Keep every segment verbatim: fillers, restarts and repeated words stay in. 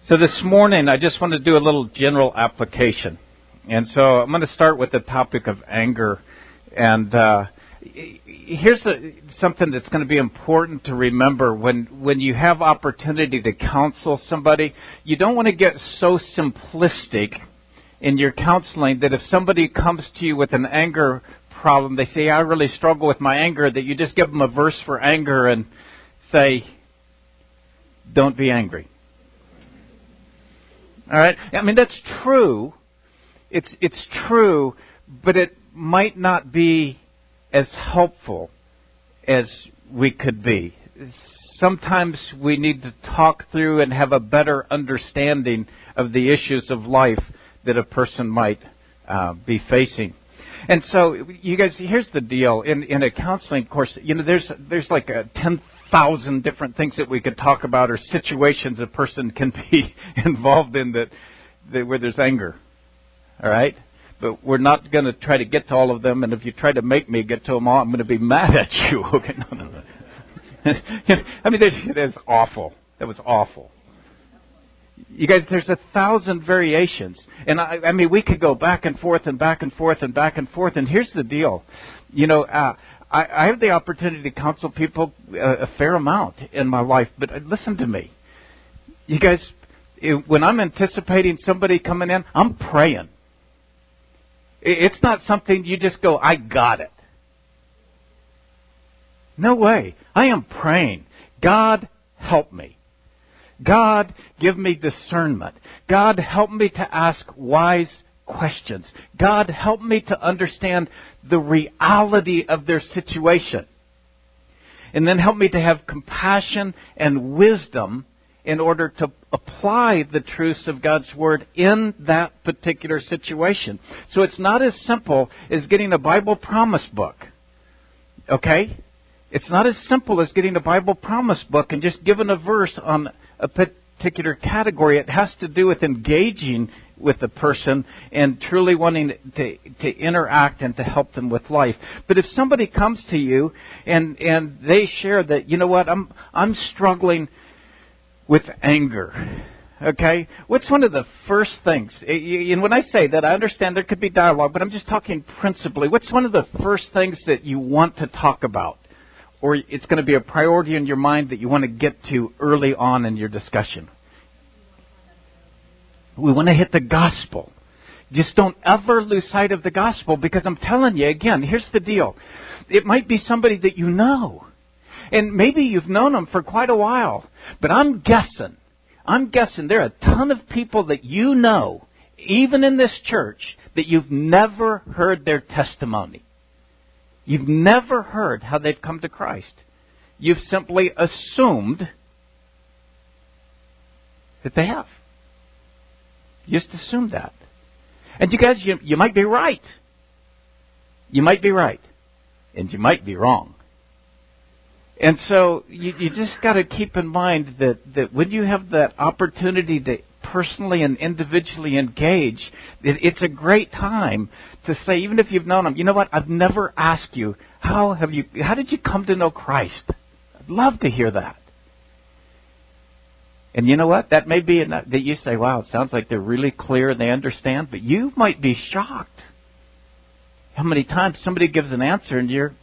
So this morning, I just want to do a little general application. And so I'm going to start with the topic of anger. And uh, here's a, something that's going to be important to remember. When, when you have opportunity to counsel somebody, you don't want to get so simplistic in your counseling that if somebody comes to you with an anger problem, they say, I really struggle with my anger, that you just give them a verse for anger and say, don't be angry. All right? I mean, that's true. It's it's true, but it might not be as helpful as we could be. Sometimes we need to talk through and have a better understanding of the issues of life that a person might uh, be facing. And so, you guys, here's the deal. In in a counseling course, you know, there's there's like a ten thousand different things that we could talk about, or situations a person can be involved in that, that where there's anger. All right? But we're not going to try to get to all of them, and if you try to make me get to them all, I'm going to be mad at you. Okay? No, no, no. I mean, that's awful. That was awful. You guys, there's a thousand variations. And I, I mean, we could go back and forth and back and forth and back and forth. And here's the deal. You know, uh, I, I have the opportunity to counsel people a, a fair amount in my life. But listen to me. You guys, when I'm anticipating somebody coming in, I'm praying. It's not something you just go, I got it. No way. I am praying. God, help me. God, give me discernment. God, help me to ask wise questions. God, help me to understand the reality of their situation. And then help me to have compassion and wisdom in order to apply the truths of God's Word in that particular situation. So it's not as simple as getting a Bible promise book. Okay? It's not as simple as getting a Bible promise book and just giving a verse on a particular category. It has to do with engaging with the person and truly wanting to, to interact and to help them with life. But if somebody comes to you and, and they share that, you know what, I'm I'm struggling with anger. Okay? What's one of the first things? And when I say that, I understand there could be dialogue, but I'm just talking principally. What's one of the first things that you want to talk about? Or it's going to be a priority in your mind that you want to get to early on in your discussion? We want to hit the gospel. Just don't ever lose sight of the gospel, because I'm telling you, again, here's the deal. It might be somebody that you know. And maybe you've known them for quite a while. But I'm guessing, I'm guessing there are a ton of people that you know, even in this church, that you've never heard their testimony. You've never heard how they've come to Christ. You've simply assumed that they have. You just assumed that. And you guys, you, you might be right. You might be right. And you might be wrong. And so you, you just got to keep in mind that, that when you have that opportunity to personally and individually engage, it, it's a great time to say, even if you've known them, you know what, I've never asked you, how have you, how did you come to know Christ? I'd love to hear that. And you know what, that may be enough, that you say, wow, it sounds like they're really clear and they understand, but you might be shocked how many times somebody gives an answer and you're,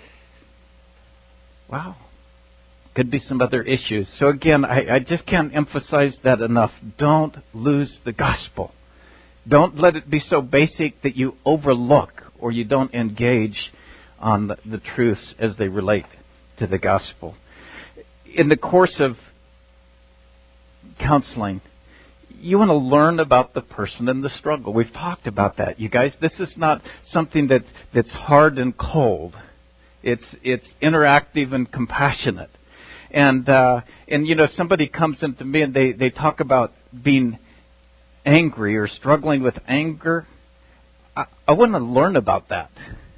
wow. Could be some other issues. So again, I, I just can't emphasize that enough. Don't lose the gospel. Don't let it be so basic that you overlook or you don't engage on the, the truths as they relate to the gospel. In the course of counseling, you want to learn about the person and the struggle. We've talked about that, you guys. This is not something that, that's hard and cold. It's it's interactive and compassionate. And, uh, and you know, somebody comes into me and they, they talk about being angry or struggling with anger. I, I want to learn about that.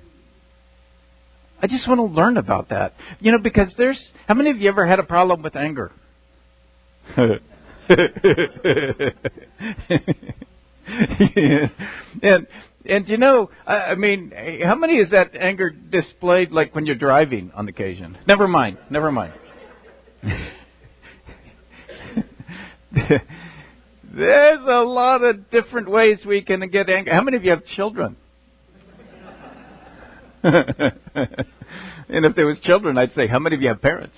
I just want to learn about that. You know, because there's... How many of you ever had a problem with anger? and and you know, I, I mean, how many is that anger displayed like when you're driving on occasion? Never mind. Never mind. There's a lot of different ways we can get angry. How many of you have children? And if there was children, I'd say, how many of you have parents?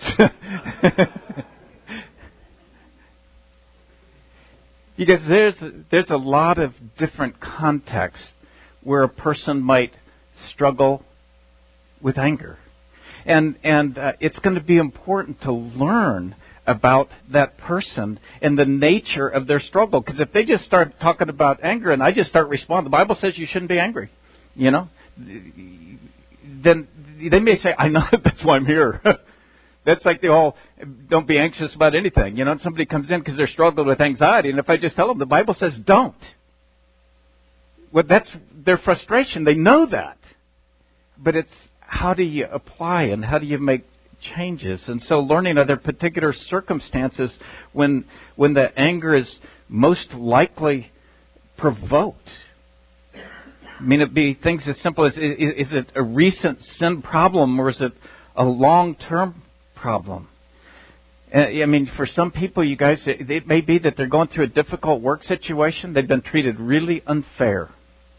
Because there's there's a lot of different contexts where a person might struggle with anger. And and uh, it's going to be important to learn about that person and the nature of their struggle. Because if they just start talking about anger and I just start responding, the Bible says you shouldn't be angry, you know, then they may say, I know, that's why I'm here. That's like the whole, don't be anxious about anything. You know, and somebody comes in because they're struggling with anxiety, and if I just tell them, the Bible says don't. Well, that's their frustration. They know that. But it's how do you apply and how do you make changes? And so learning other particular circumstances when when the anger is most likely provoked. I mean, it'd be things as simple as, is, is it a recent sin problem or is it a long-term problem? I mean, for some people, you guys, it may be that they're going through a difficult work situation. They've been treated really unfair.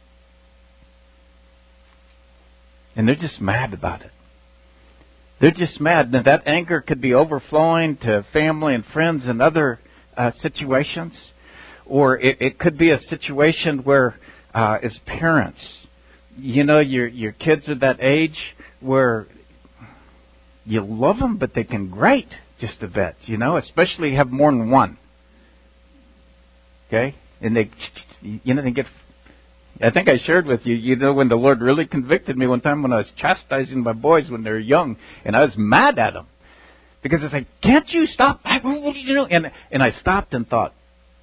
And they're just mad about it. They're just mad. Now, that anger could be overflowing to family and friends and other uh, situations. Or it, it could be a situation where, uh, as parents, you know, your your kids are that age where you love them, but they can grate just a bit, you know, especially have more than one. Okay? And they, you know, they get... I think I shared with you, you know, when the Lord really convicted me one time when I was chastising my boys when they were young, and I was mad at them. Because I said, can't you stop? You know, and, and I stopped and thought,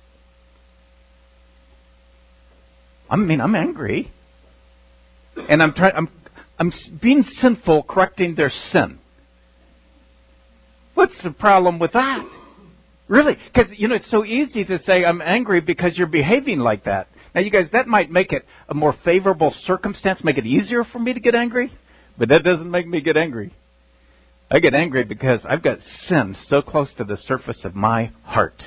I mean, I'm angry. And I'm trying, I'm, I'm being sinful, correcting their sin. What's the problem with that? Really? Because, you know, it's so easy to say I'm angry because you're behaving like that. Now, you guys, that might make it a more favorable circumstance, make it easier for me to get angry, but that doesn't make me get angry. I get angry because I've got sin so close to the surface of my heart.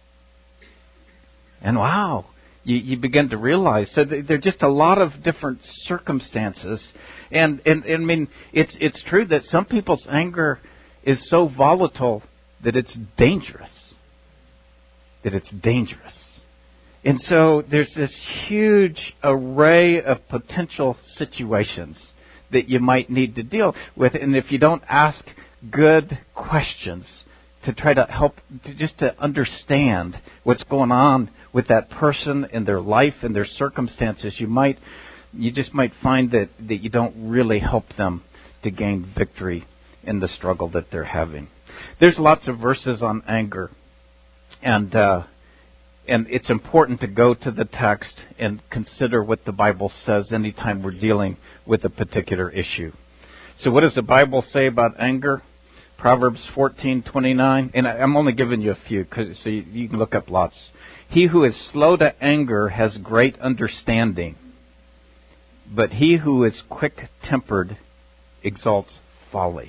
And wow, you, you begin to realize, so there are just a lot of different circumstances. And, and, and I mean, it's it's true that some people's anger is so volatile that it's dangerous. That it's dangerous. And so there's this huge array of potential situations that you might need to deal with. And if you don't ask good questions to try to help, to just to understand what's going on with that person and their life and their circumstances, you might, you just might find that, that you don't really help them to gain victory in the struggle that they're having. There's lots of verses on anger. And, uh, And it's important to go to the text and consider what the Bible says anytime we're dealing with a particular issue. So what does the Bible say about anger? Proverbs fourteen twenty-nine. And I'm only giving you a few, cause, so you, you can look up lots. He who is slow to anger has great understanding, but he who is quick-tempered exalts folly.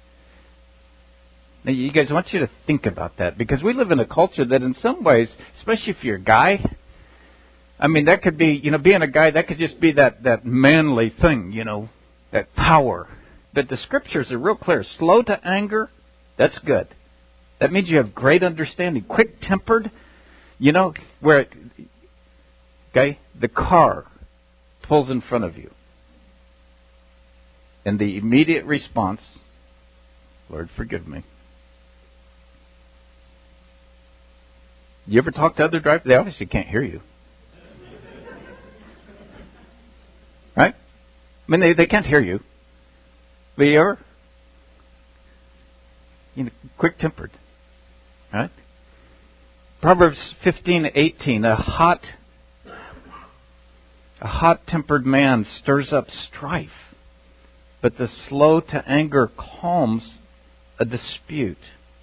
Now, you guys, I want you to think about that, because we live in a culture that in some ways, especially if you're a guy, I mean, that could be, you know, being a guy, that could just be that, that manly thing, you know, that power. But the scriptures are real clear. Slow to anger, that's good. That means you have great understanding. Quick-tempered, you know, where, it, okay, the car pulls in front of you. And the immediate response, Lord, forgive me. You ever talk to other drivers? They obviously can't hear you. Right? I mean, they, they can't hear you. But you ever? You know, quick-tempered. Right? Proverbs fifteen eighteen. A hot, a hot-tempered man stirs up strife, but the slow to anger calms a dispute.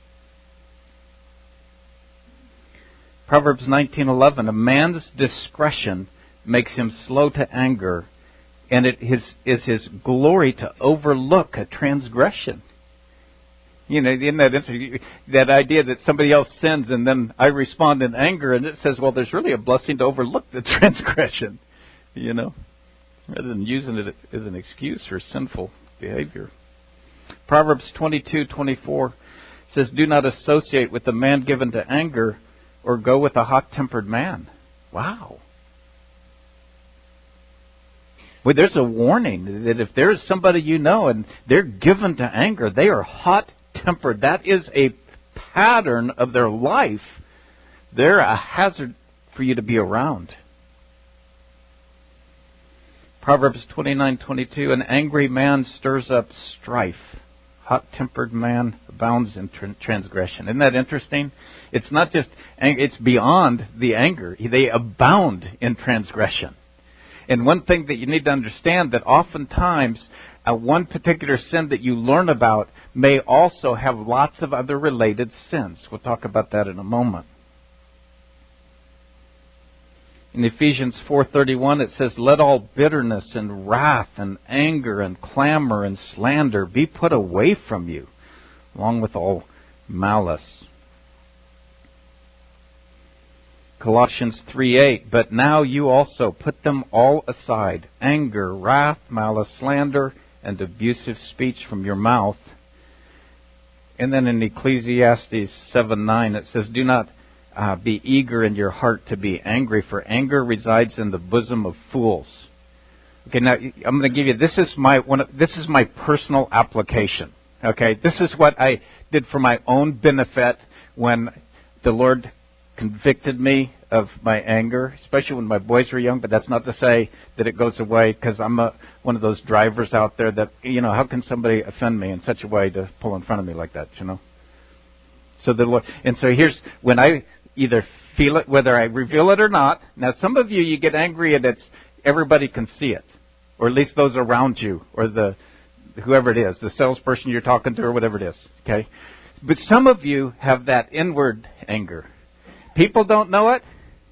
Proverbs nineteen eleven. A man's discretion makes him slow to anger, and it is, is his glory to overlook a transgression. You know, in that interesting, that idea that somebody else sins and then I respond in anger, and it says, well, there's really a blessing to overlook the transgression, you know, rather than using it as an excuse for sinful behavior. Proverbs twenty-two twenty-four says, do not associate with a man given to anger or go with a hot-tempered man. Wow. Well, there's a warning that if there is somebody you know and they're given to anger, they are hot-tempered. That is a pattern of their life. They're a hazard for you to be around. Proverbs twenty-nine twenty-two, an angry man stirs up strife. Hot-tempered man abounds in tr- transgression. Isn't that interesting? It's not just, it's beyond the anger. They abound in transgression. And one thing that you need to understand, that oftentimes uh, one particular sin that you learn about may also have lots of other related sins. We'll talk about that in a moment. In Ephesians four thirty-one, it says, let all bitterness and wrath and anger and clamor and slander be put away from you, along with all malice. Colossians three eight, but now you also put them all aside, anger, wrath, malice, slander, and abusive speech from your mouth. And then in Ecclesiastes seven nine, it says, do not Uh, be eager in your heart to be angry, for anger resides in the bosom of fools. Okay, now I'm going to give you, this is my one. Of, this is my personal application. Okay, this is what I did for my own benefit when the Lord convicted me of my anger, especially when my boys were young. But that's not to say that it goes away, because I'm a, one of those drivers out there that, you know, how can somebody offend me in such a way to pull in front of me like that, you know? So the Lord, and so here's when I either feel it, whether I reveal it or not. Now, some of you, you get angry and it's everybody can see it, or at least those around you, or the whoever it is, the salesperson you're talking to, or whatever it is. Okay, but some of you have that inward anger. People don't know it.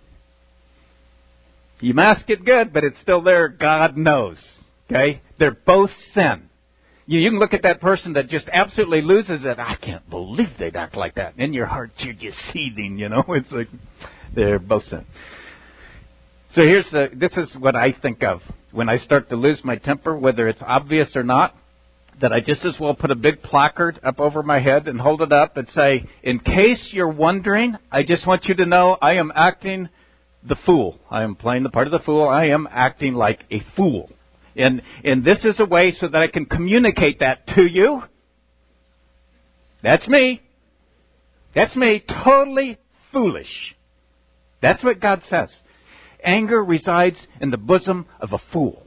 You mask it good, but it's still there. God knows. Okay, they're both sin. You, you can look at that person that just absolutely loses it. I can't believe they'd act like that. In your heart, you're just seething, you know. It's like they're both sin. So here's the, this is what I think of when I start to lose my temper, whether it's obvious or not, that I just as well put a big placard up over my head and hold it up and say, in case you're wondering, I just want you to know I am acting the fool. I am playing the part of the fool. I am acting like a fool. And and this is a way so that I can communicate that to you. That's me. That's me. Totally foolish. That's what God says. Anger resides in the bosom of a fool.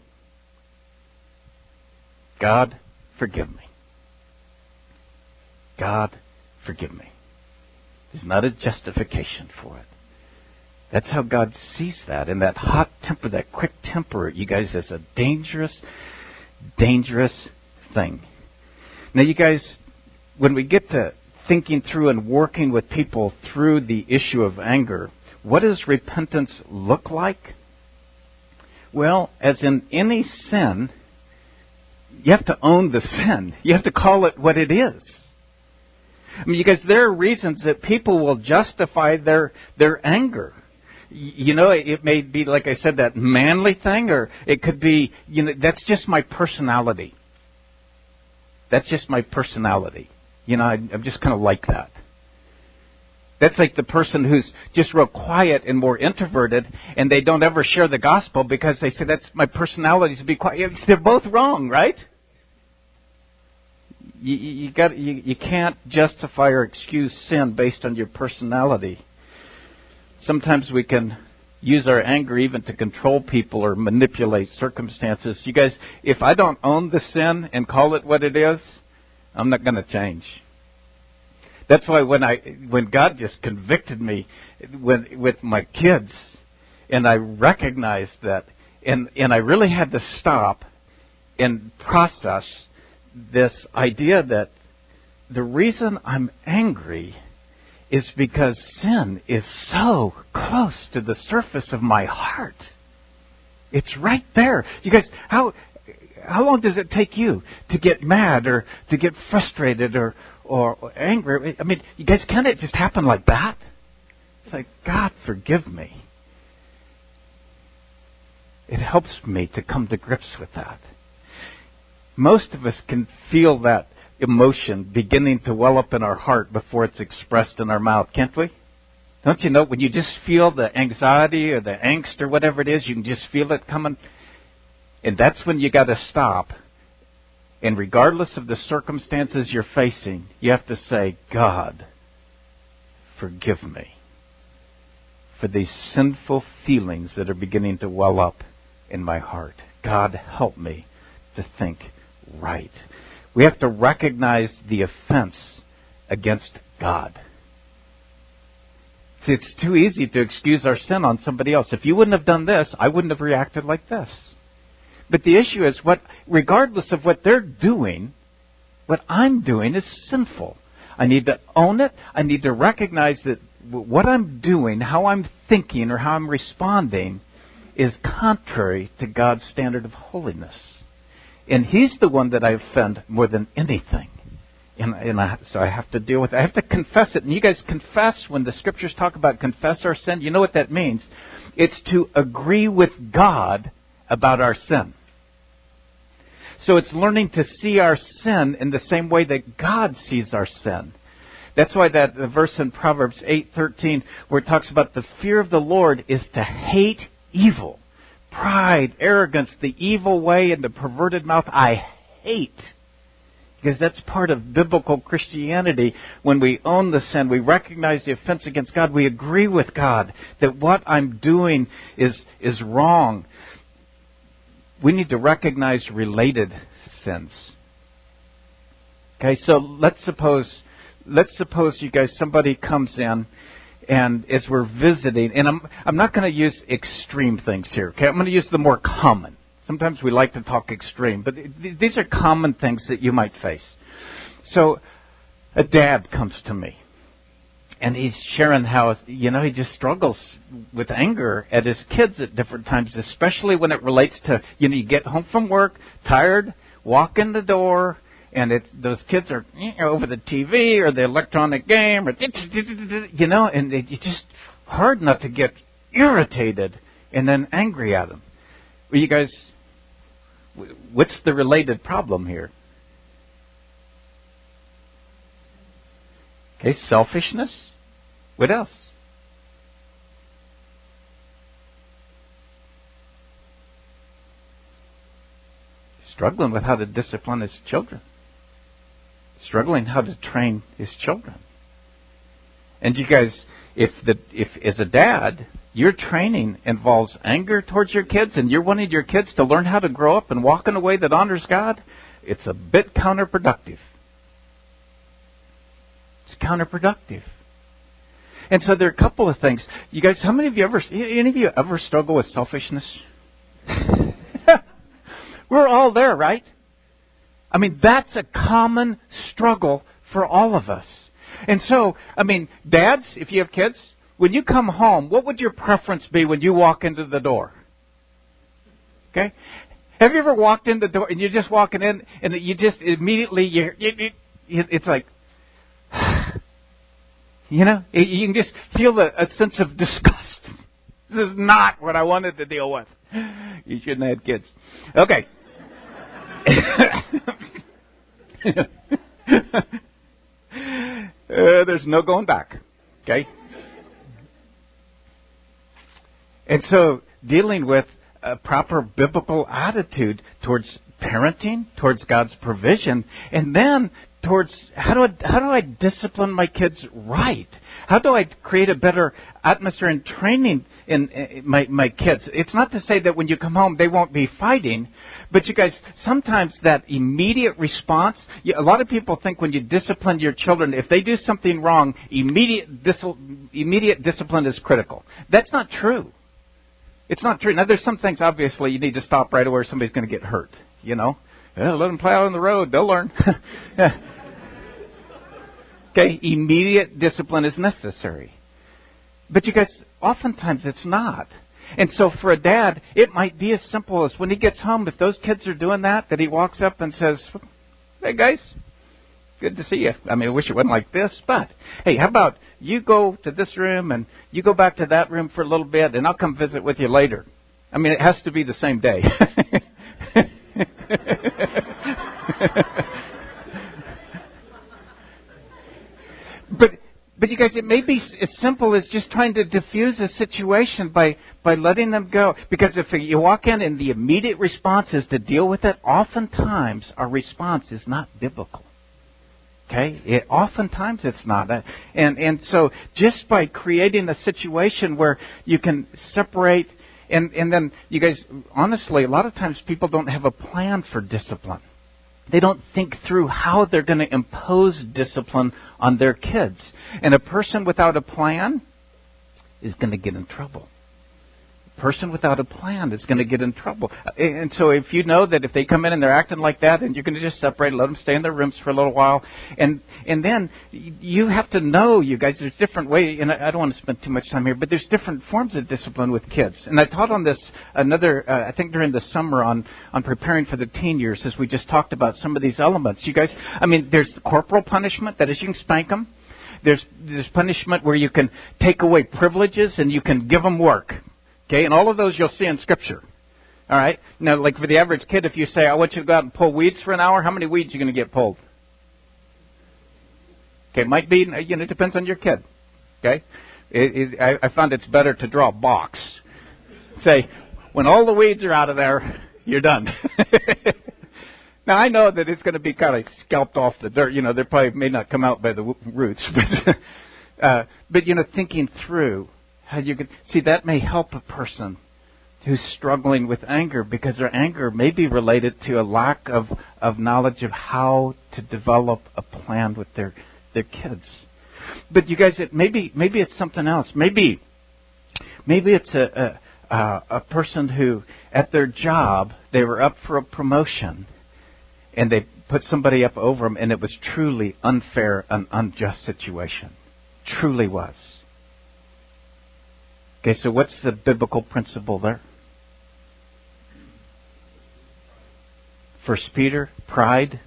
God, forgive me. God, forgive me. There's not a justification for it. That's how God sees that. And that hot temper, that quick temper, you guys, is a dangerous, dangerous thing. Now, you guys, when we get to thinking through and working with people through the issue of anger, what does repentance look like? Well, as in any sin, you have to own the sin. You have to call it what it is. I mean, you guys, there are reasons that people will justify their their anger. You know, it may be, like I said, that manly thing, or it could be, you know, that's just my personality. That's just my personality. You know, I, I'm just kind of like that. That's like the person who's just real quiet and more introverted, and they don't ever share the gospel because they say, that's my personality, to be quiet. They're both wrong, right? You, you, got, you, you can't justify or excuse sin based on your personality. Sometimes we can use our anger even to control people or manipulate circumstances. You guys, if I don't own the sin and call it what it is, I'm not going to change. That's why when I when God just convicted me when, with my kids, and I recognized that, and, and I really had to stop and process this idea that the reason I'm angry is because sin is so close to the surface of my heart. It's right there. You guys, how how long does it take you to get mad or to get frustrated or or, or angry. I mean, you guys, can't it just happen like that? It's like, God, forgive me. It helps me to come to grips with that. Most of us can feel that emotion beginning to well up in our heart before it's expressed in our mouth, can't we? Don't you know, when you just feel the anxiety or the angst or whatever it is, you can just feel it coming. And that's when you got to stop. And regardless of the circumstances you're facing, you have to say, God, forgive me for these sinful feelings that are beginning to well up in my heart. God, help me to think right. We have to recognize the offense against God. See, it's too easy to excuse our sin on somebody else. If you wouldn't have done this, I wouldn't have reacted like this. But the issue is, what, regardless of what they're doing, what I'm doing is sinful. I need to own it. I need to recognize that what I'm doing, how I'm thinking, or how I'm responding is contrary to God's standard of holiness. And He's the one that I offend more than anything. And, and I, so I have to deal with it. I have to confess it. And you guys confess, when the Scriptures talk about confess our sin, you know what that means? It's to agree with God about our sin. So it's learning to see our sin in the same way that God sees our sin. That's why that the verse in Proverbs eight thirteen, where it talks about the fear of the Lord is to hate evil. Pride, arrogance, the evil way, and the perverted mouth, I hate. Because that's part of biblical Christianity. When we own the sin, we recognize the offense against God, we agree with God that what I'm doing is, is wrong. We need to recognize related sins. Okay, so let's suppose, let's suppose you guys, somebody comes in, and as we're visiting, and I'm I'm not going to use extreme things here. Okay, I'm going to use the more common. Sometimes we like to talk extreme, but th- these are common things that you might face. So, a dad comes to me, and he's sharing how, you know, he just struggles with anger at his kids at different times, especially when it relates to, you know, you get home from work, tired, walk in the door, and it, those kids are, you know, over the T V or the electronic game, or, you know, and it's just hard not to get irritated and then angry at them. Well, you guys, what's the related problem here? Okay, selfishness. What else? Struggling with how to discipline his children. Struggling how to train his children. And you guys, if the if as a dad, your training involves anger towards your kids, and you're wanting your kids to learn how to grow up and walk in a way that honors God, it's a bit counterproductive. It's counterproductive. And so there are a couple of things. You guys, how many of you ever, any of you ever struggle with selfishness? We're all there, right? I mean, that's a common struggle for all of us. And so, I mean, dads, if you have kids, when you come home, what would your preference be when you walk into the door? Okay? Have you ever walked in the door and you're just walking in and you just immediately, you, you, you, it's like, you know, you can just feel a, a sense of disgust. This is not what I wanted to deal with. You shouldn't have had kids. Okay. uh, there's no going back. Okay? And so, dealing with a proper biblical attitude towards parenting, towards God's provision, and then towards how do I, how do I discipline my kids right? How do I create a better atmosphere and training in, in my, my kids? It's not to say that when you come home they won't be fighting, but you guys, sometimes that immediate response, a lot of people think when you discipline your children, if they do something wrong, immediate, dis, immediate discipline is critical. That's not true. It's not true. Now, there's some things, obviously, you need to stop right away or somebody's going to get hurt, you know. Yeah, let them play out on the road. They'll learn. Yeah. Okay, immediate discipline is necessary. But you guys, oftentimes it's not. And so for a dad, it might be as simple as when he gets home, if those kids are doing that, that he walks up and says, hey guys, Good to see you. I mean, I wish it wasn't like this, but hey, how about you go to this room and you go back to that room for a little bit, and I'll come visit with you later. I mean, it has to be the same day. but but you guys, it may be as simple as just trying to diffuse a situation by, by letting them go. Because if you walk in and the immediate response is to deal with it, oftentimes our response is not biblical. Okay? It, oftentimes it's not. And, and so just by creating a situation where you can separate, and, and then you guys, honestly, a lot of times people don't have a plan for discipline. They don't think through how they're going to impose discipline on their kids. And a person without a plan is going to get in trouble. A person without a plan is going to get in trouble. And so if you know that if they come in and they're acting like that, and you're going to just separate, let them stay in their rooms for a little while. And and then you have to know, you guys, there's different ways, and I don't want to spend too much time here, but there's different forms of discipline with kids. And I taught on this another, uh, I think during the summer on, on preparing for the teen years, as we just talked about some of these elements. You guys, I mean, there's corporal punishment, that is, you can spank them. There's, there's punishment where you can take away privileges and you can give them work. Okay, and all of those you'll see in Scripture. All right? Now, like for the average kid, if you say, I want you to go out and pull weeds for an hour, how many weeds are you going to get pulled? Okay, it might be, you know, it depends on your kid. Okay? It, it, I, I found it's better to draw a box. Say, when all the weeds are out of there, you're done. Now, I know that it's going to be kind of scalped off the dirt. You know, they probably may not come out by the roots. But, uh, but you know, thinking through how you could see that may help a person who's struggling with anger, because their anger may be related to a lack of, of knowledge of how to develop a plan with their their kids. But you guys, it maybe maybe it's something else. Maybe maybe it's a a, a person who at their job they were up for a promotion, and they put somebody up over them, and it was truly unfair, an unjust situation. Truly was. Okay, so what's the biblical principle there? First Peter, pride,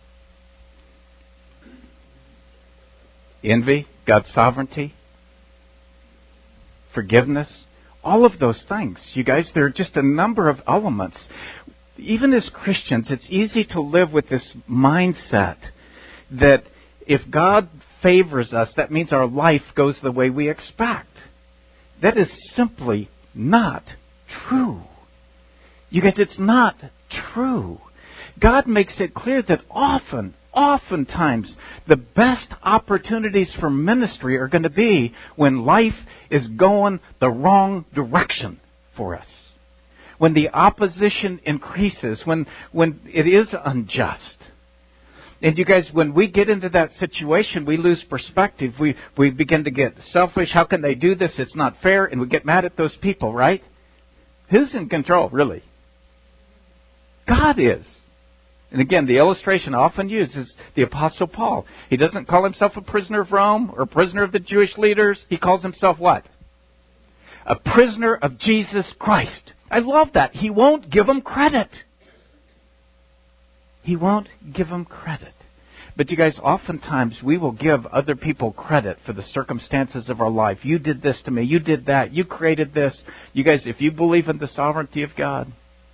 envy, God's sovereignty, forgiveness, all of those things. You guys, there are just a number of elements. Even as Christians, it's easy to live with this mindset that if God favors us, that means our life goes the way we expect. That is simply not true. You guys, it's not true. God makes it clear that often, oftentimes, the best opportunities for ministry are going to be when life is going the wrong direction for us. When the opposition increases, when when it is unjust. And you guys, when we get into that situation, we lose perspective. We we begin to get selfish. How can they do this? It's not fair. And we get mad at those people, right? Who's in control, really? God is. And again, the illustration I often use is the Apostle Paul. He doesn't call himself a prisoner of Rome or a prisoner of the Jewish leaders. He calls himself what? A prisoner of Jesus Christ. I love that. He won't give them credit. He won't give them credit. But you guys, oftentimes we will give other people credit for the circumstances of our life. You did this to me. You did that. You created this. You guys, if you believe in the sovereignty of God,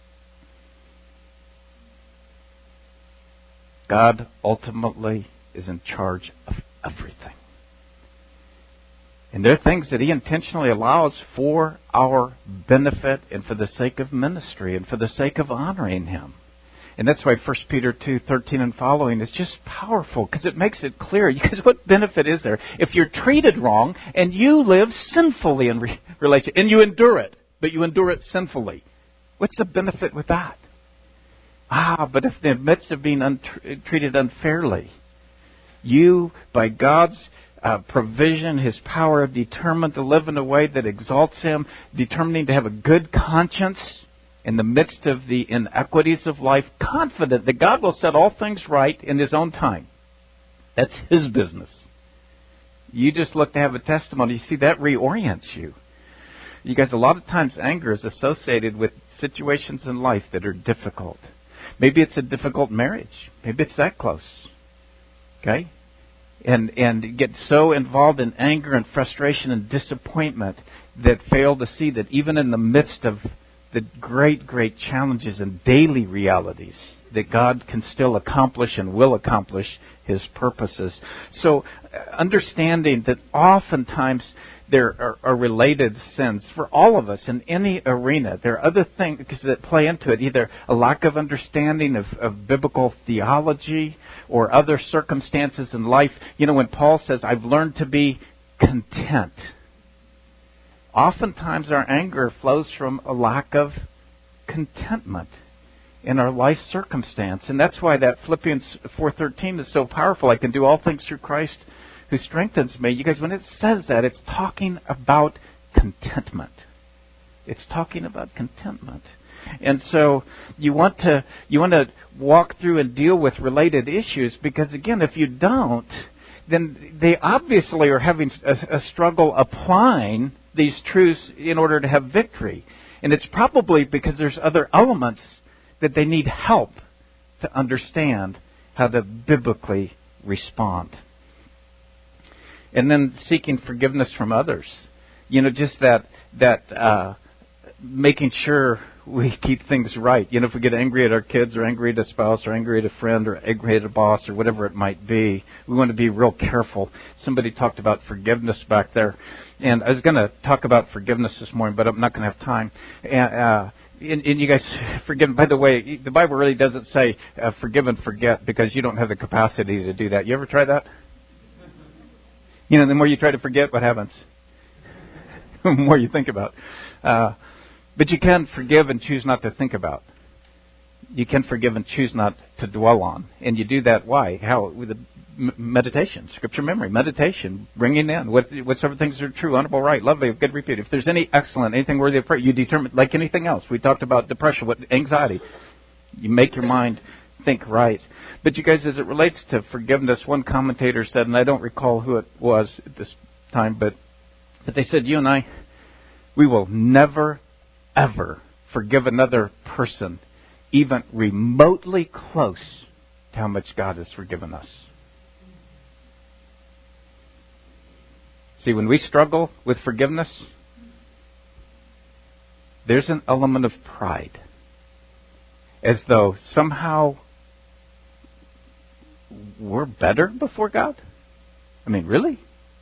God ultimately is in charge of everything. And there are things that He intentionally allows for our benefit and for the sake of ministry and for the sake of honoring Him. And that's why First Peter two thirteen and following is just powerful, because it makes it clear. Because what benefit is there if you're treated wrong and you live sinfully in re- relation, and you endure it, but you endure it sinfully? What's the benefit with that? Ah, but if in the midst of being un- treated unfairly, you, by God's uh, provision, His power, have determined to live in a way that exalts Him, determining to have a good conscience in the midst of the inequities of life, confident that God will set all things right in His own time. That's His business. You just look to have a testimony. You see, that reorients you. You guys, a lot of times anger is associated with situations in life that are difficult. Maybe it's a difficult marriage. Maybe it's that close. Okay? And and get so involved in anger and frustration and disappointment that fail to see that even in the midst of the great, great challenges and daily realities, that God can still accomplish and will accomplish His purposes. So understanding that oftentimes there are, are related sins for all of us in any arena. There are other things that play into it, either a lack of understanding of, of biblical theology or other circumstances in life. You know, when Paul says, I've learned to be content, oftentimes our anger flows from a lack of contentment in our life circumstance. And that's why that Philippians four thirteen is so powerful. I can do all things through Christ who strengthens me. You guys, when it says that, it's talking about contentment. It's talking about contentment. And so you want to you want to walk through and deal with related issues, because again, if you don't, then they obviously are having a, a struggle applying these truths in order to have victory. And it's probably because there's other elements that they need help to understand how to biblically respond. And then seeking forgiveness from others. You know, just that that uh, making sure we keep things right. You know, if we get angry at our kids or angry at a spouse or angry at a friend or angry at a boss or whatever it might be, we want to be real careful. Somebody talked about forgiveness back there. And I was going to talk about forgiveness this morning, but I'm not going to have time. And, uh, and, and you guys, forgive. By the way, the Bible really doesn't say uh, forgive and forget, because you don't have the capacity to do that. You ever try that? You know, the more you try to forget, what happens? The more you think about. Uh, but you can forgive and choose not to think about. You can forgive and choose not to dwell on. And you do that, why? How? With the meditation, scripture memory, meditation, bringing in what, whatsoever things are true, honorable, right, lovely, of good repute. If there's any excellent, anything worthy of praise, you determine, like anything else. We talked about depression, what anxiety. You make your mind think right. But you guys, as it relates to forgiveness, one commentator said, and I don't recall who it was at this time, but but they said, you and I, we will never, ever forgive another person even remotely close to how much God has forgiven us. See, when we struggle with forgiveness, there's an element of pride, as though somehow we're better before God. I mean, really?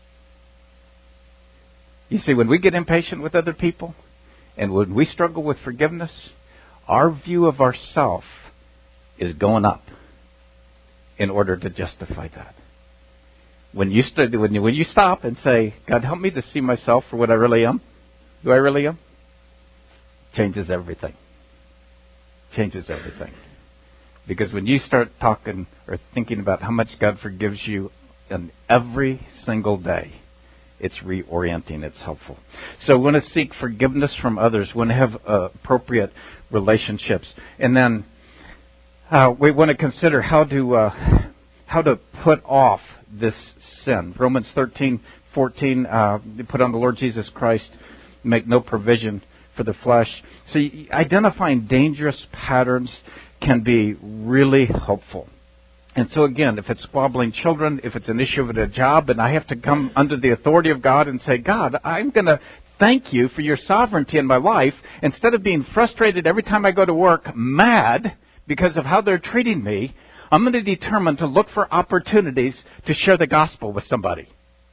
You see, when we get impatient with other people, and when we struggle with forgiveness, our view of ourself is going up in order to justify that. When you, st- when you when you stop and say, God, help me to see myself for what I really am, who I really am, changes everything. Changes everything. Because when you start talking or thinking about how much God forgives you in every single day, it's reorienting. It's helpful. So we want to seek forgiveness from others. We want to have uh, appropriate relationships. And then uh, we want to consider how to uh, how to put off this sin. Romans thirteen fourteen, uh, put on the Lord Jesus Christ, make no provision for the flesh. So identifying dangerous patterns can be really helpful. And so again, if it's squabbling children, if it's an issue at a job, and I have to come under the authority of God and say, God, I'm going to thank you for your sovereignty in my life. Instead of being frustrated every time I go to work, mad because of how they're treating me, I'm going to determine to look for opportunities to share the gospel with somebody.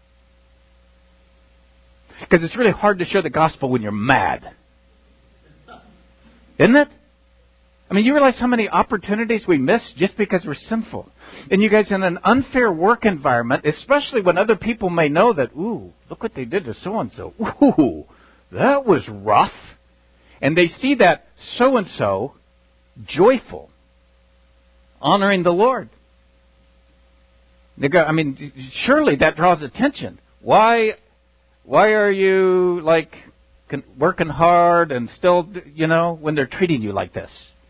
Because it's really hard to share the gospel when you're mad. Isn't it? I mean, you realize how many opportunities we miss just because we're sinful. And you guys, in an unfair work environment, especially when other people may know that, ooh, look what they did to so-and-so. Ooh, that was rough. And they see that so-and-so joyful, honoring the Lord. They go, I mean, surely that draws attention. Why, why are you, like, working hard and still, you know, when they're treating you like this?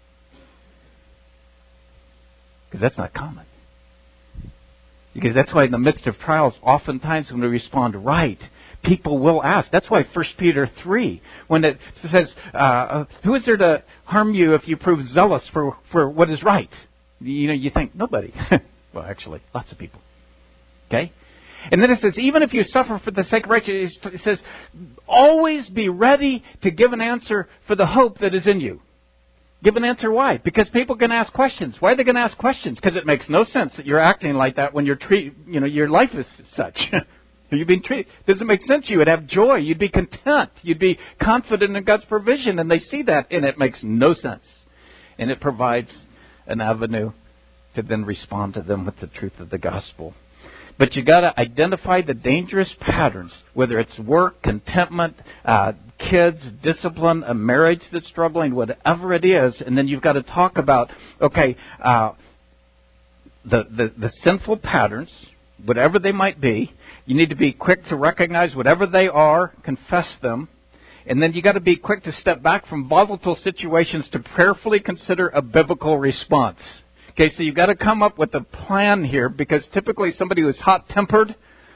Because that's not common. Because that's why in the midst of trials, oftentimes when we respond right, people will ask. That's why First Peter three, when it says, uh, who is there to harm you if you prove zealous for, for what is right? You know, you think, nobody. Well, actually, lots of people. Okay? And then it says, even if you suffer for the sake of righteousness, it says, always be ready to give an answer for the hope that is in you. Give an answer why? Because people can ask questions. Why are they going to ask questions? Because it makes no sense that you're acting like that when you're treat, you know, your life is such. You've been treated. Doesn't make sense. You would have joy. You'd be content. You'd be confident in God's provision, and they see that, and it makes no sense. And it provides an avenue to then respond to them with the truth of the gospel. But you got to identify the dangerous patterns, whether it's work, contentment, uh, kids, discipline, a marriage that's struggling, whatever it is, and then you've got to talk about, okay, uh, the, the the sinful patterns, whatever they might be. You need to be quick to recognize whatever they are, confess them, and then you got to be quick to step back from volatile situations to prayerfully consider a biblical response. Okay, so you've got to come up with a plan here, because typically somebody who's hot-tempered,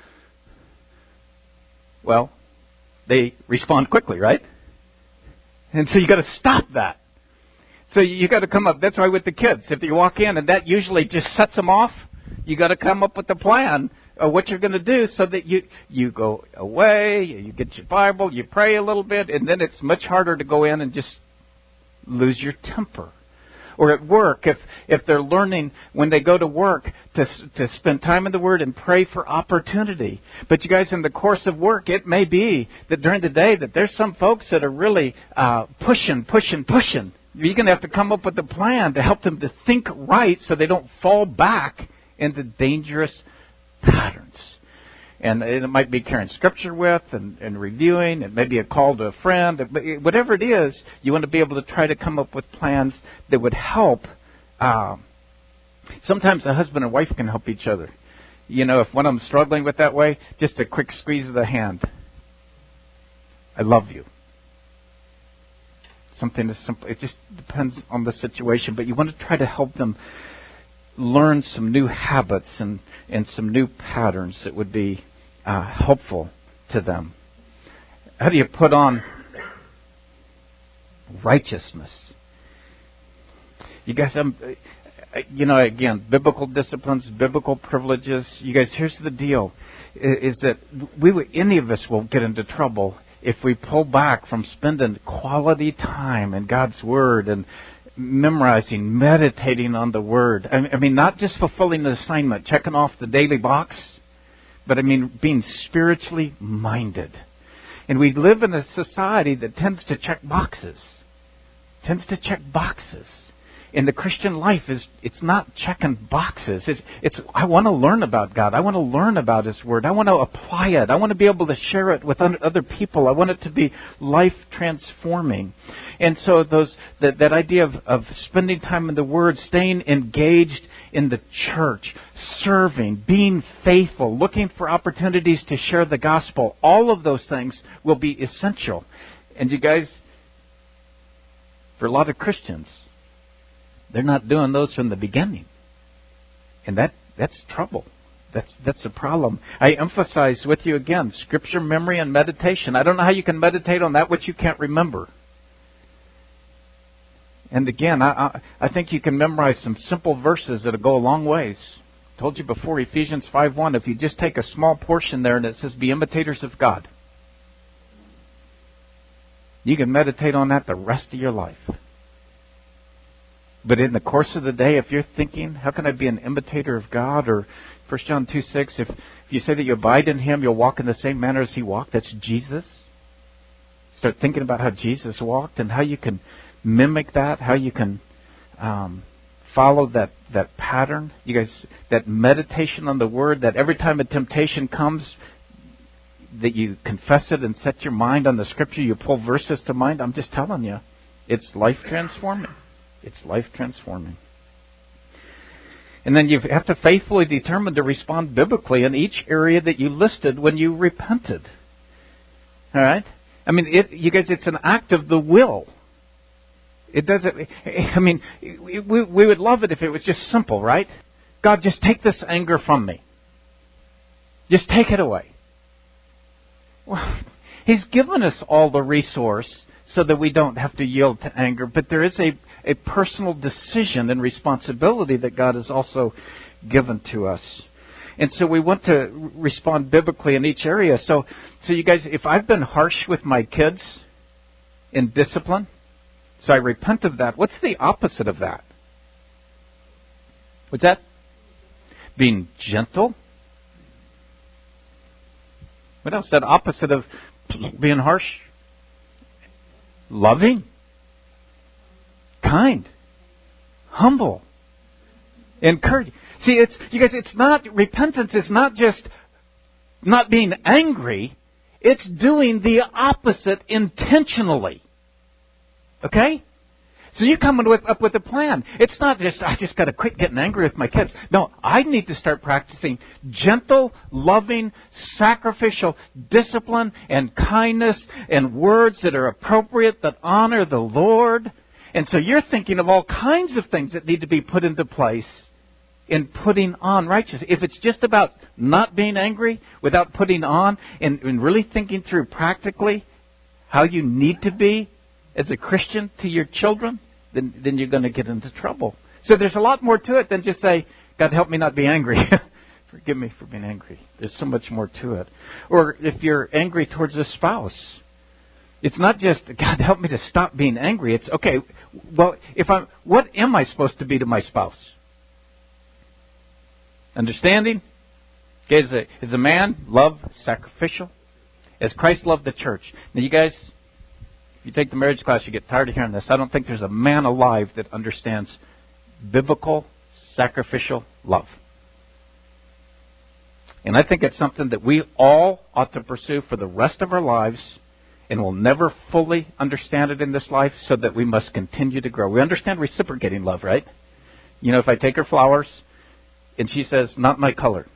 well, they respond quickly, right? And so you got to stop that. So you got to come up. That's why with the kids, if you walk in and that usually just sets them off, you got to come up with a plan of what you're going to do so that you you go away, you get your Bible, you pray a little bit, and then it's much harder to go in and just lose your temper. Or at work, if if they're learning when they go to work to to spend time in the Word and pray for opportunity. But you guys, in the course of work, it may be that during the day that there's some folks that are really uh, pushing, pushing, pushing. You're going to have to come up with a plan to help them to think right so they don't fall back into dangerous patterns. And it might be carrying Scripture with and, and reviewing. It may be a call to a friend. Whatever it is, you want to be able to try to come up with plans that would help. Uh, sometimes a husband and wife can help each other. You know, if one of them's struggling with that way, just a quick squeeze of the hand. I love you. Something as simple. It just depends on the situation. But you want to try to help them learn some new habits and, and some new patterns that would be uh, helpful to them. How do you put on righteousness? You guys, I'm, you know, again, biblical disciplines, biblical privileges. You guys, here's the deal: is that we, any of us will get into trouble if we pull back from spending quality time in God's Word and memorizing, meditating on the Word. I mean, not just fulfilling the assignment, checking off the daily box, but I mean, being spiritually minded. And we live in a society that tends to check boxes, tends to check boxes. And the Christian life is, it's not checking boxes. It's, it's I want to learn about God. I want to learn about His Word. I want to apply it. I want to be able to share it with other people. I want it to be life transforming. And so those that, that idea of, of spending time in the Word, staying engaged in the church, serving, being faithful, looking for opportunities to share the gospel, all of those things will be essential. And you guys, for a lot of Christians, they're not doing those from the beginning. And that that's trouble. That's that's a problem. I emphasize with you again, Scripture, memory, and meditation. I don't know how you can meditate on that which you can't remember. And again, I, I, I think you can memorize some simple verses that'll go a long ways. I told you before, Ephesians five one, if you just take a small portion there and it says, be imitators of God. You can meditate on that the rest of your life. But in the course of the day, if you're thinking, how can I be an imitator of God? Or First John two six, if, if you say that you abide in Him, you'll walk in the same manner as He walked. That's Jesus. Start thinking about how Jesus walked and how you can mimic that, how you can um, follow that, that pattern. You guys, that meditation on the Word, that every time a temptation comes, that you confess it and set your mind on the Scripture, you pull verses to mind. I'm just telling you, it's life transforming. It's life transforming. And then you have to faithfully determine to respond biblically in each area that you listed when you repented. All right? I mean, it, you guys, it's an act of the will. It doesn't, I mean, we, we would love it if it was just simple, right? God, just take this anger from me. Just take it away. Well, He's given us all the resource so that we don't have to yield to anger. But there is a, a personal decision and responsibility that God has also given to us. And so we want to respond biblically in each area. So, so you guys, if I've been harsh with my kids in discipline, so I repent of that, what's the opposite of that? What's that? Being gentle. What else? That opposite of being harsh? Loving. Kind. Humble. Encourage. See, it's you guys. It's not repentance. Is not just not being angry. It's doing the opposite intentionally. Okay. So you're coming with, up with a plan. It's not just, I just got to quit getting angry with my kids. No, I need to start practicing gentle, loving, sacrificial discipline and kindness and words that are appropriate, that honor the Lord. And so you're thinking of all kinds of things that need to be put into place in putting on righteousness. If it's just about not being angry without putting on and, and really thinking through practically how you need to be as a Christian to your children, then, then you're going to get into trouble. So there's a lot more to it than just say, God, help me not be angry. Forgive me for being angry. There's so much more to it. Or if you're angry towards a spouse, it's not just, God, help me to stop being angry. It's, okay, well, if I'm, what am I supposed to be to my spouse? Understanding? Okay, as a, as a man, love, sacrificial. As Christ loved the church. Now, you guys, if you take the marriage class, you get tired of hearing this. I don't think there's a man alive that understands biblical, sacrificial love. And I think it's something that we all ought to pursue for the rest of our lives, and we'll never fully understand it in this life, so that we must continue to grow. We understand reciprocating love, right? You know, if I take her flowers, and she says, not my color.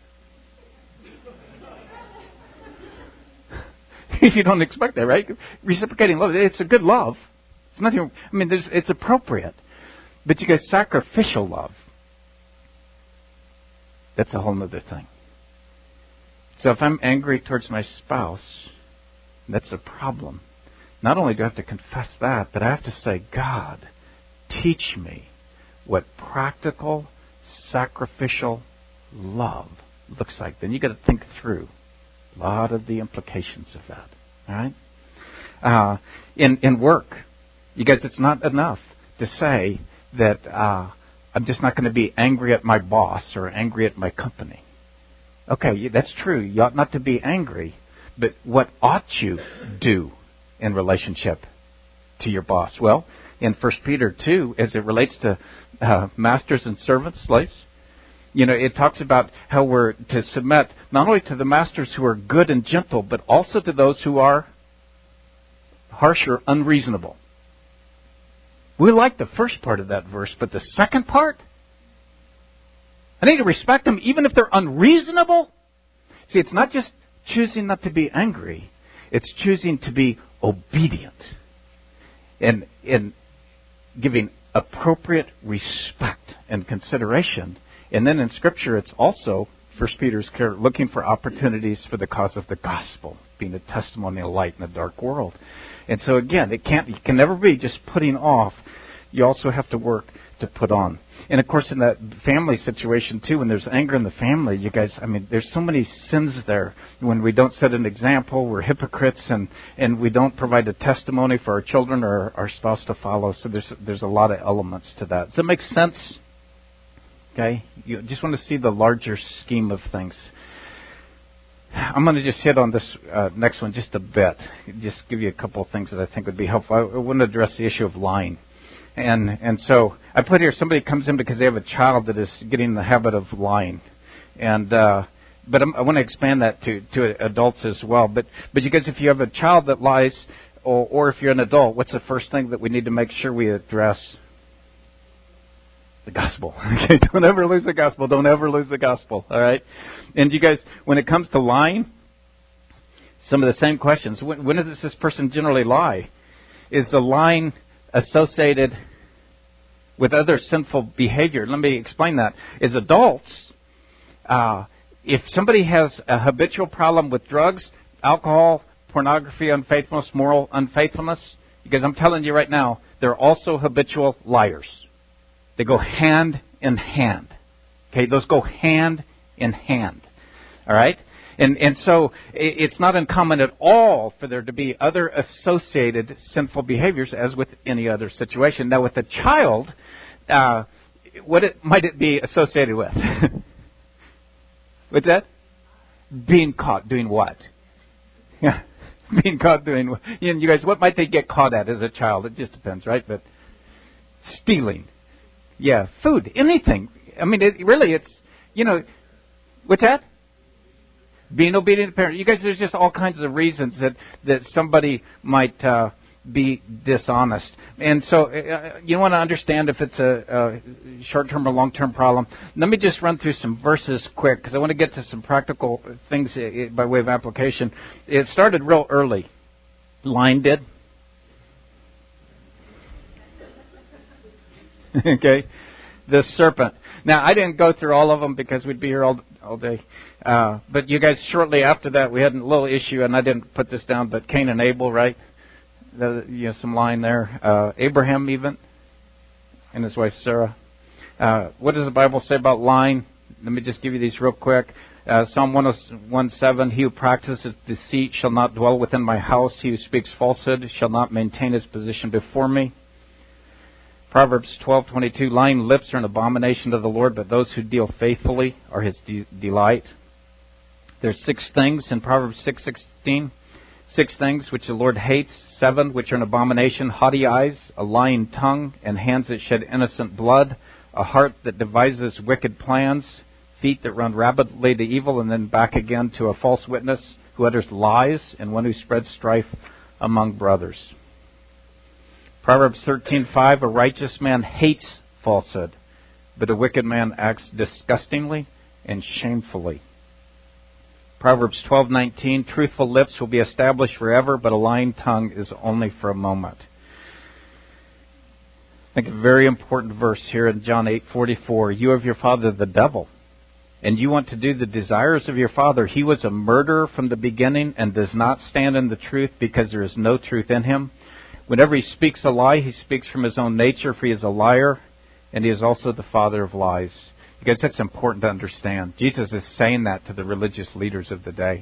You don't expect that, right? Reciprocating love, it's a good love. It's nothing. I mean, there's, it's appropriate. But you guys, sacrificial love, that's a whole other thing. So if I'm angry towards my spouse, that's a problem. Not only do I have to confess that, but I have to say, God, teach me what practical, sacrificial love looks like. Then you got to think through a lot of the implications of that. All right? Uh, in in work, you guys, it's not enough to say that uh, I'm just not going to be angry at my boss or angry at my company. Okay, that's true. You ought not to be angry, but what ought you do in relationship to your boss? Well, in First Peter two, as it relates to uh, masters and servants, slaves, you know, it talks about how we're to submit not only to the masters who are good and gentle, but also to those who are harsh or unreasonable. We like the first part of that verse, but the second part, I need to respect them even if they're unreasonable. See, it's not just choosing not to be angry. It's choosing to be obedient and in giving appropriate respect and consideration. And then in Scripture, it's also, First Peter's looking for opportunities for the cause of the gospel, being a testimony of light in a dark world. And so again, it can't, it can never be just putting off. You also have to work to put on. And of course, in that family situation too, when there's anger in the family, you guys, I mean, there's so many sins there. When we don't set an example, we're hypocrites, and, and we don't provide a testimony for our children or our spouse to follow. So there's there's a lot of elements to that. Does that make sense? Okay, you just want to see the larger scheme of things. I'm going to just hit on this uh, next one just a bit. Just give you a couple of things that I think would be helpful. I, I want to address the issue of lying. And and so I put here, somebody comes in because they have a child that is getting in the habit of lying. And uh, but I'm, I want to expand that to, to adults as well. But but you guys, if you have a child that lies, or, or if you're an adult, what's the first thing that we need to make sure we address? The gospel. Okay, don't ever lose the gospel. Don't ever lose the gospel. All right. And you guys, when it comes to lying, some of the same questions. When, when does this person generally lie? Is the lying associated with other sinful behavior? Let me explain that. As adults, uh, if somebody has a habitual problem with drugs, alcohol, pornography, unfaithfulness, moral unfaithfulness, because I'm telling you right now, they're also habitual liars. They go hand in hand. Okay, those go hand in hand. All right? And and so it's not uncommon at all for there to be other associated sinful behaviors as with any other situation. Now, with a child, uh, what it, might it be associated with? What's that? Being caught doing what? Yeah, being caught doing what? You know, you guys, what might they get caught at as a child? It just depends, right? But stealing. Yeah, food, anything. I mean, it, really, it's, you know, what's that? Being obedient to parents. You guys, there's just all kinds of reasons that, that somebody might uh, be dishonest. And so uh, you want to understand if it's a, a short-term or long-term problem. Let me just run through some verses quick because I want to get to some practical things by way of application. It started real early. Lying did. Okay. The serpent. Now, I didn't go through all of them because we'd be here all all day. Uh, but you guys, shortly after that, we had a little issue, and I didn't put this down, but Cain and Abel, right? The, you know, some lying there. Uh, Abraham even, and his wife Sarah. Uh, what does the Bible say about lying? Let me just give you these real quick. Uh, Psalm one oh seven, he who practices deceit shall not dwell within my house. He who speaks falsehood shall not maintain his position before me. Proverbs twelve twenty-two, lying lips are an abomination to the Lord, but those who deal faithfully are his de- delight. There's six things in Proverbs six sixteen. Six things which the Lord hates, seven which are an abomination: haughty eyes, a lying tongue, and hands that shed innocent blood, a heart that devises wicked plans, feet that run rapidly to evil and then back again to a false witness, who utters lies, and one who spreads strife among brothers. Proverbs thirteen five, a righteous man hates falsehood, but a wicked man acts disgustingly and shamefully. Proverbs twelve nineteen, truthful lips will be established forever, but a lying tongue is only for a moment. I think a very important verse here in John eight forty-four, you have your father the devil, and you want to do the desires of your father. He was a murderer from the beginning and does not stand in the truth because there is no truth in him. Whenever he speaks a lie, he speaks from his own nature, for he is a liar, and he is also the father of lies. You guys, that's important to understand. Jesus is saying that to the religious leaders of the day.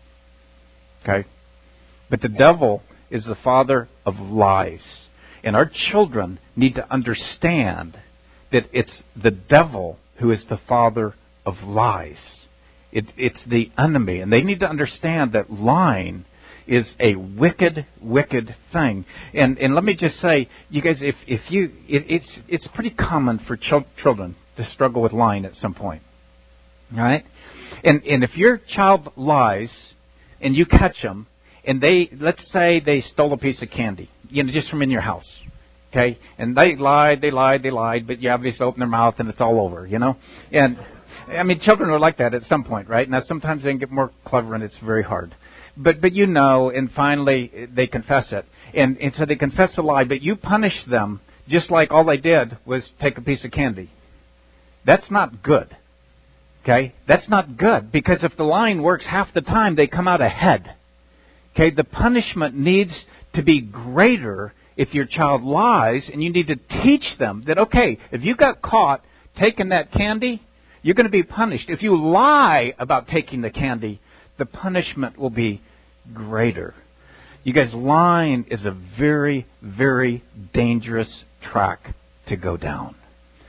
Okay? But the devil is the father of lies. And our children need to understand that it's the devil who is the father of lies. It, it's the enemy. And they need to understand that lying is a wicked, wicked thing. And and let me just say, you guys, if if you, it, it's it's pretty common for ch- children to struggle with lying at some point, all right? And and if your child lies, and you catch them, and they, let's say they stole a piece of candy, you know, just from in your house, okay? And they lied, they lied, they lied, but you obviously open their mouth and it's all over, you know? And I mean, children are like that at some point, right? Now sometimes they can get more clever, and it's very hard. But but you know, and finally they confess it. And, and so they confess a lie, but you punish them just like all they did was take a piece of candy. That's not good. Okay? That's not good, because if the lying works half the time, they come out ahead. Okay? The punishment needs to be greater if your child lies, and you need to teach them that, okay, if you got caught taking that candy, you're going to be punished. If you lie about taking the candy, the punishment will be greater. You guys, lying is a very, very dangerous track to go down.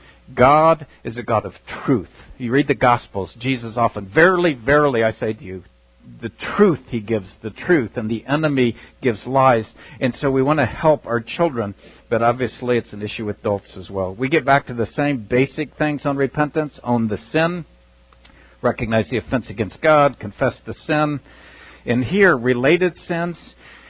God is a God of truth. You read the Gospels, Jesus often, verily, verily, I say to you, the truth he gives, the truth, and the enemy gives lies. And so we want to help our children, but obviously it's an issue with adults as well. We get back to the same basic things on repentance: own the sin, recognize the offense against God, confess the sin. And here, related sins,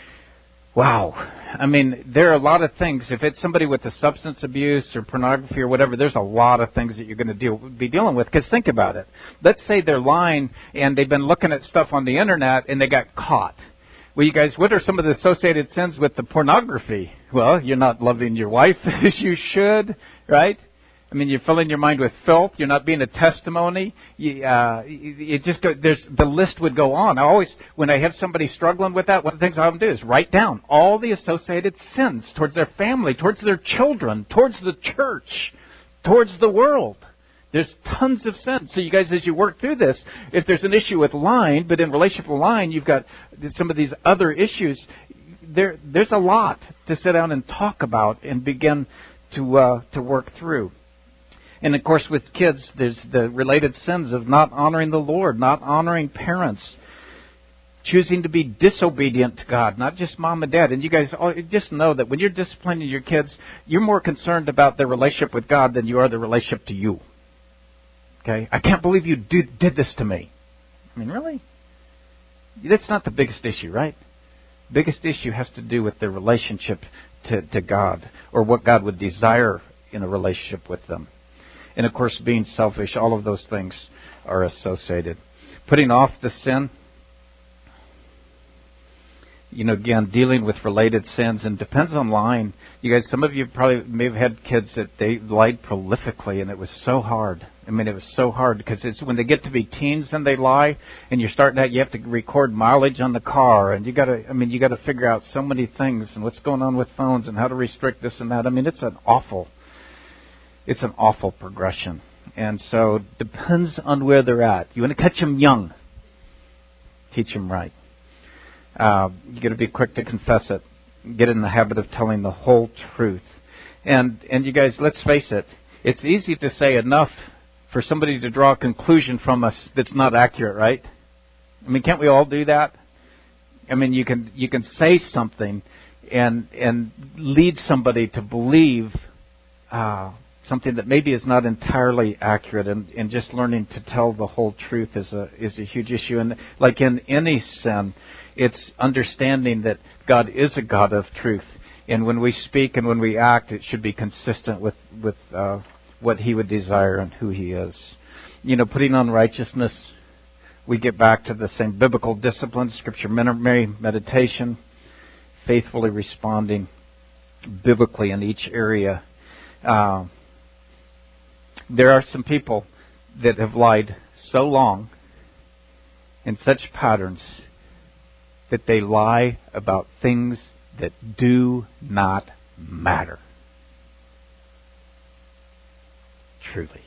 wow. I mean, there are a lot of things. If it's somebody with a substance abuse or pornography or whatever, there's a lot of things that you're going to deal, be dealing with. Because think about it. Let's say they're lying and they've been looking at stuff on the internet and they got caught. Well, you guys, what are some of the associated sins with the pornography? Well, you're not loving your wife as you should, right? I mean, you're filling your mind with filth. You're not being a testimony. You, uh, it just go, there's the list would go on. I always, when I have somebody struggling with that, one of the things I have them do is write down all the associated sins towards their family, towards their children, towards the church, towards the world. There's tons of sin. So you guys, as you work through this, if there's an issue with lying, but in relationship with lying, you've got some of these other issues. There, there's a lot to sit down and talk about and begin to uh, to work through. And of course, with kids, there's the related sins of not honoring the Lord, not honoring parents, choosing to be disobedient to God, not just mom and dad. And you guys all, just know that when you're disciplining your kids, you're more concerned about their relationship with God than you are the relationship to you. Okay? I can't believe you do, did this to me. I mean, really? That's not the biggest issue, right? Biggest issue has to do with their relationship to, to God, or what God would desire in a relationship with them. And of course, being selfish, all of those things are associated. Putting off the sin, you know, again, dealing with related sins, and depends on lying. You guys, some of you probably may have had kids that they lied prolifically, and it was so hard. I mean, it was so hard because it's when they get to be teens and they lie, and you're starting out, you have to record mileage on the car, and you got to, I mean, you got to figure out so many things and what's going on with phones and how to restrict this and that. I mean, it's an awful, it's an awful progression, and so depends on where they're at. You want to catch them young, teach them right. Uh, you got to be quick to confess it. Get in the habit of telling the whole truth. And and you guys, let's face it. It's easy to say enough for somebody to draw a conclusion from us that's not accurate, right? I mean, can't we all do that? I mean, you can you can say something and and lead somebody to believe uh, something that maybe is not entirely accurate. And, and just learning to tell the whole truth is a is a huge issue. And like in any sin, it's understanding that God is a God of truth. And when we speak and when we act, it should be consistent with, with uh, what He would desire and who He is. You know, putting on righteousness, we get back to the same biblical disciplines, Scripture memory, meditation, faithfully responding biblically in each area. Uh, there are some people that have lied so long in such patterns that they lie about things that do not matter. Truly.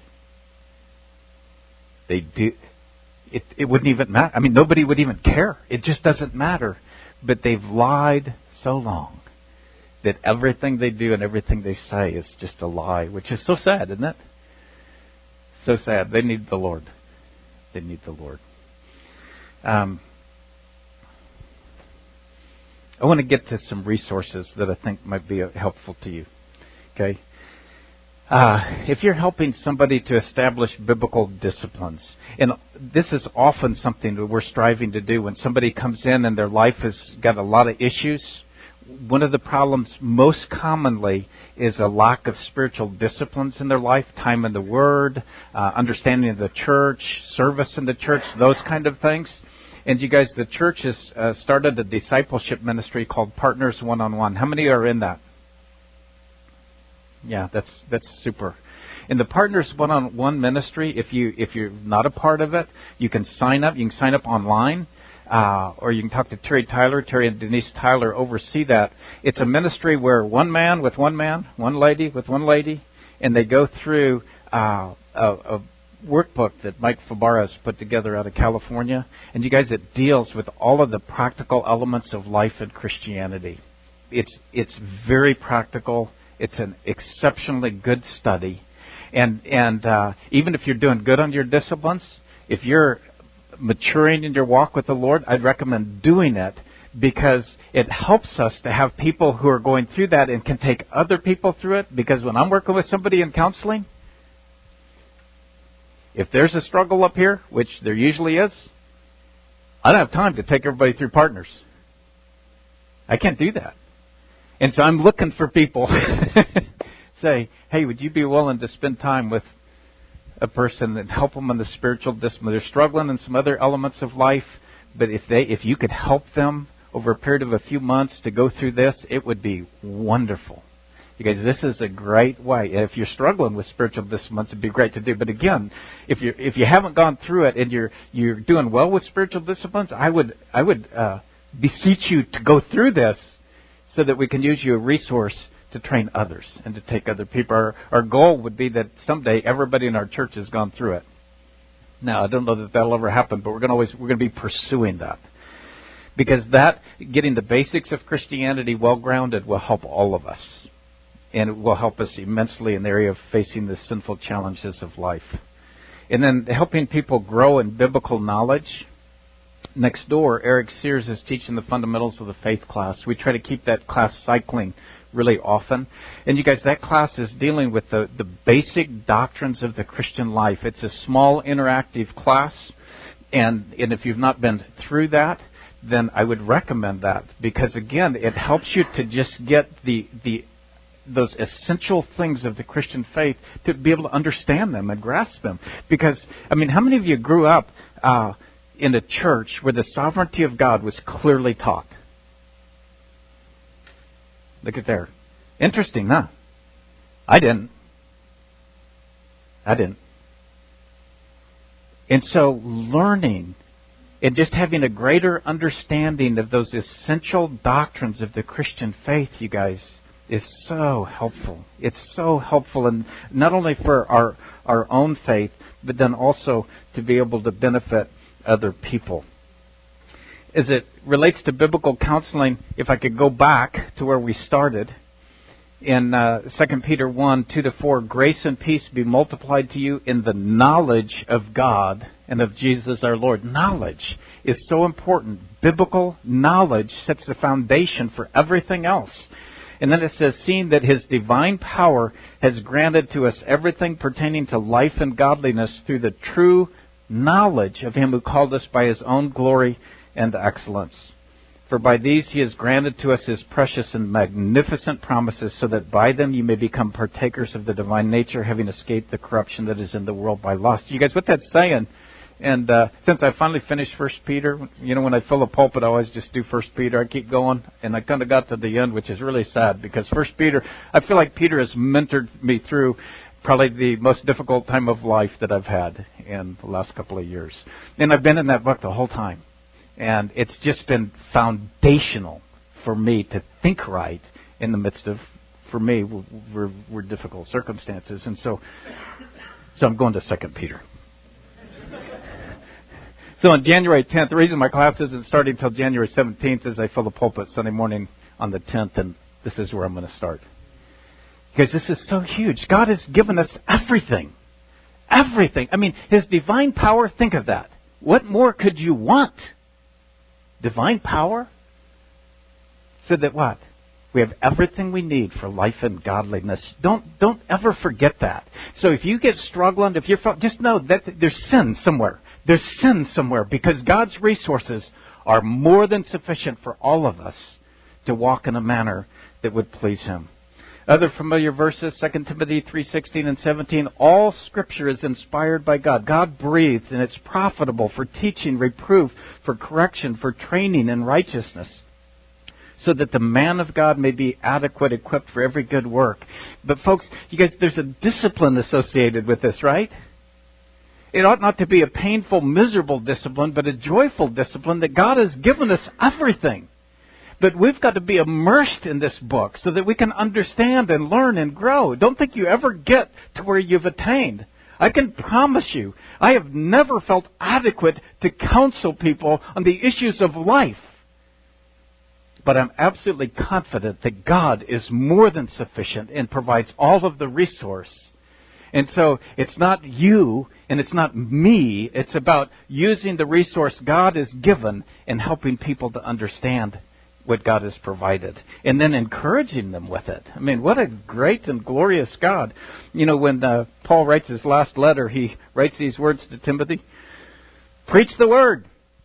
They do. It, it wouldn't even matter. I mean, nobody would even care. It just doesn't matter. But they've lied so long that everything they do and everything they say is just a lie, which is so sad, isn't it? So sad. They need the Lord. They need the Lord. Um, I want to get to some resources that I think might be helpful to you. Okay? Uh, if you're helping somebody to establish biblical disciplines, and this is often something that we're striving to do when somebody comes in and their life has got a lot of issues, one of the problems most commonly is a lack of spiritual disciplines in their life, time in the Word, uh, understanding of the church, service in the church, those kind of things. And you guys, the church has uh, started a discipleship ministry called Partners One-on-One. How many are in that? Yeah, that's that's super. In the Partners One-on-One ministry, if you if you're not a part of it, you can sign up. You can sign up online, uh, or you can talk to Terry Tyler. Terry and Denise Tyler oversee that. It's a ministry where one man with one man, one lady with one lady, and they go through uh, a, a workbook that Mike Fabara has put together out of California. And you guys, it deals with all of the practical elements of life and Christianity. It's it's very practical. It's an exceptionally good study. And and uh, even if you're doing good on your disciplines, if you're maturing in your walk with the Lord, I'd recommend doing it, because it helps us to have people who are going through that and can take other people through it. Because when I'm working with somebody in counseling, if there's a struggle up here, which there usually is, I don't have time to take everybody through Partners. I can't do that. And so I'm looking for people say, hey, would you be willing to spend time with a person and help them in the spiritual discipline? They're struggling in some other elements of life, but if they, if you could help them over a period of a few months to go through this, it would be wonderful. You guys, this is a great way. If you're struggling with spiritual disciplines, it'd be great to do. But again, if you if you haven't gone through it and you're you're doing well with spiritual disciplines, I would I would uh, beseech you to go through this, so that we can use you a resource to train others and to take other people. Our, our goal would be that someday everybody in our church has gone through it. Now, I don't know that that'll ever happen, but we're going to always we're going to be pursuing that. Because that, getting the basics of Christianity well-grounded will help all of us. And it will help us immensely in the area of facing the sinful challenges of life. And then helping people grow in biblical knowledge. Next door, Eric Sears is teaching the fundamentals of the faith class. We try to keep that class cycling really often. And you guys, that class is dealing with the, the basic doctrines of the Christian life. It's a small interactive class. And, and if you've not been through that, then I would recommend that. Because again, it helps you to just get the, the those essential things of the Christian faith to be able to understand them and grasp them. Because, I mean, how many of you grew up uh, in a church where the sovereignty of God was clearly taught? Look at there. Interesting, huh? I didn't. I didn't. And so learning and just having a greater understanding of those essential doctrines of the Christian faith, you guys, is so helpful. It's so helpful, and not only for our, our own faith, but then also to be able to benefit other people. As it relates to biblical counseling, if I could go back to where we started, in uh, Second Peter one, two to four, grace and peace be multiplied to you in the knowledge of God and of Jesus our Lord. Knowledge is so important. Biblical knowledge sets the foundation for everything else. And then it says, seeing that His divine power has granted to us everything pertaining to life and godliness through the true knowledge of Him who called us by His own glory and excellence. For by these He has granted to us His precious and magnificent promises, so that by them you may become partakers of the divine nature, having escaped the corruption that is in the world by lust. You guys, what that's saying, and uh, since I finally finished First Peter, you know, when I fill a pulpit, I always just do First Peter. I keep going, and I kind of got to the end, which is really sad, because First Peter, I feel like Peter has mentored me through probably the most difficult time of life that I've had in the last couple of years. And I've been in that book the whole time. And it's just been foundational for me to think right in the midst of, for me, we're, we're difficult circumstances. And so, so I'm going to Second Peter. So on January tenth, the reason my class isn't starting until January seventeenth is I fill the pulpit Sunday morning on the tenth, and this is where I'm going to start. Because this is so huge. God has given us everything. Everything. I mean, His divine power, think of that. What more could you want? Divine power? So that what? We have everything we need for life and godliness. Don't don't ever forget that. So if you get struggling, if you're just know that there's sin somewhere. There's sin somewhere, because God's resources are more than sufficient for all of us to walk in a manner that would please Him. Other familiar verses, Second Timothy three sixteen and seventeen. All Scripture is inspired by God. God breathed, and it's profitable for teaching, reproof, for correction, for training in righteousness, so that the man of God may be adequate, equipped for every good work. But folks, you guys, there's a discipline associated with this, right? It ought not to be a painful, miserable discipline, but a joyful discipline that God has given us everything. But we've got to be immersed in this book so that we can understand and learn and grow. Don't think you ever get to where you've attained. I can promise you, I have never felt adequate to counsel people on the issues of life. But I'm absolutely confident that God is more than sufficient and provides all of the resource. And so it's not you and it's not me. It's about using the resource God has given and helping people to understand what God has provided, and then encouraging them with it. I mean, what a great and glorious God. You know, when uh, Paul writes his last letter, he writes these words to Timothy: preach the word,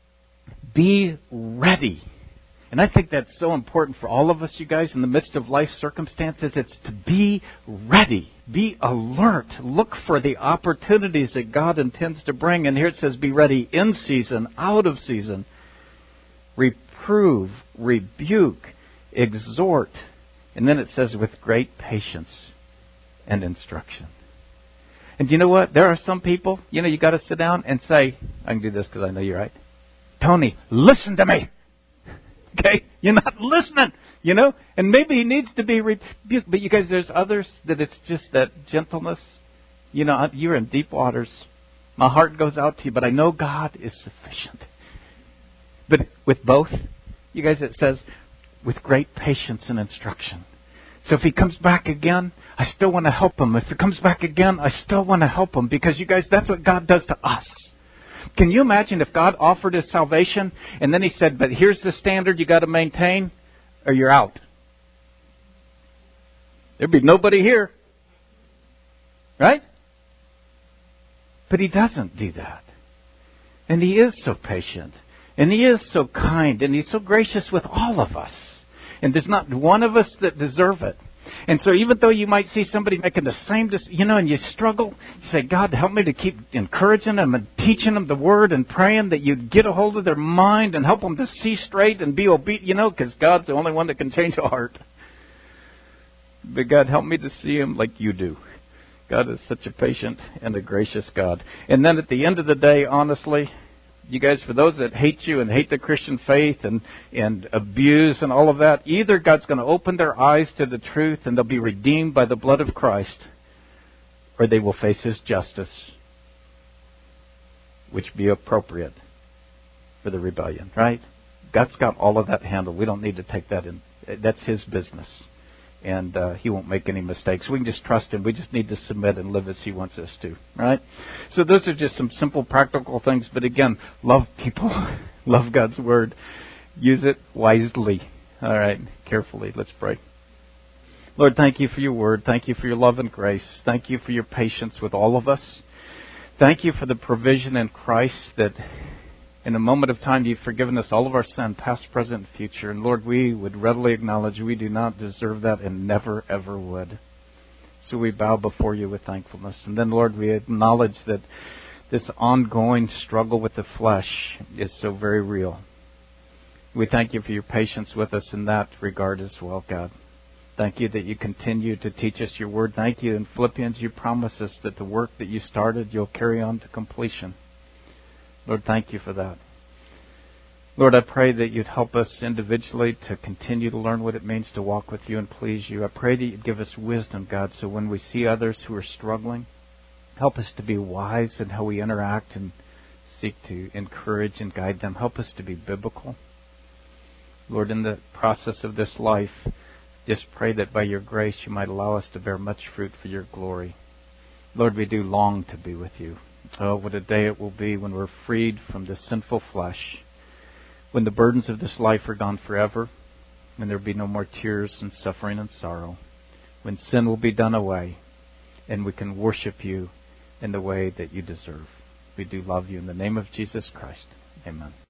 be ready. And I think that's so important for all of us, you guys, in the midst of life circumstances. It's to be ready, be alert, look for the opportunities that God intends to bring. And here it says, be ready in season, out of season. Reprove, rebuke, exhort. And then it says with great patience and instruction. And you know what? There are some people, you know, you got to sit down and say, I can do this because I know you're right. Tony, listen to me. Okay? You're not listening. You know? And maybe he needs to be rebuked. But you guys, there's others that it's just that gentleness. You know, you're in deep waters. My heart goes out to you, but I know God is sufficient. But with both, you guys, it says, with great patience and instruction. So if he comes back again, I still want to help him. If he comes back again, I still want to help him. Because you guys, that's what God does to us. Can you imagine if God offered his salvation and then he said, but here's the standard you got to maintain or you're out? There'd be nobody here. Right? But he doesn't do that. And he is so patient. And he is so kind. And he's so gracious with all of us. And there's not one of us that deserve it. And so even though you might see somebody making the same, you know, and you struggle, you say, God, help me to keep encouraging them and teaching them the Word and praying that you get a hold of their mind and help them to see straight and be obedient, you know, because God's the only one that can change a heart. But God, help me to see them like you do. God is such a patient and a gracious God. And then at the end of the day, honestly, you guys, for those that hate you and hate the Christian faith and, and abuse and all of that, either God's going to open their eyes to the truth and they'll be redeemed by the blood of Christ, or they will face his justice, which be appropriate for the rebellion, right? God's got all of that handled. We don't need to take that in. That's his business. And uh, he won't make any mistakes. We can just trust him. We just need to submit and live as he wants us to. Right? So those are just some simple practical things. But again, love people. Love God's Word. Use it wisely. All right. Carefully. Let's pray. Lord, thank you for your Word. Thank you for your love and grace. Thank you for your patience with all of us. Thank you for the provision in Christ that in a moment of time, you've forgiven us all of our sin, past, present, and future. And Lord, we would readily acknowledge we do not deserve that and never, ever would. So we bow before you with thankfulness. And then, Lord, we acknowledge that this ongoing struggle with the flesh is so very real. We thank you for your patience with us in that regard as well, God. Thank you that you continue to teach us your word. Thank you. In Philippians, you promise us that the work that you started, you'll carry on to completion. Lord, thank you for that. Lord, I pray that you'd help us individually to continue to learn what it means to walk with you and please you. I pray that you'd give us wisdom, God, so when we see others who are struggling, help us to be wise in how we interact and seek to encourage and guide them. Help us to be biblical. Lord, in the process of this life, just pray that by your grace you might allow us to bear much fruit for your glory. Lord, we do long to be with you. Oh, what a day it will be when we're freed from the sinful flesh, when the burdens of this life are gone forever, when there will be no more tears and suffering and sorrow, when sin will be done away, and we can worship you in the way that you deserve. We do love you in the name of Jesus Christ. Amen.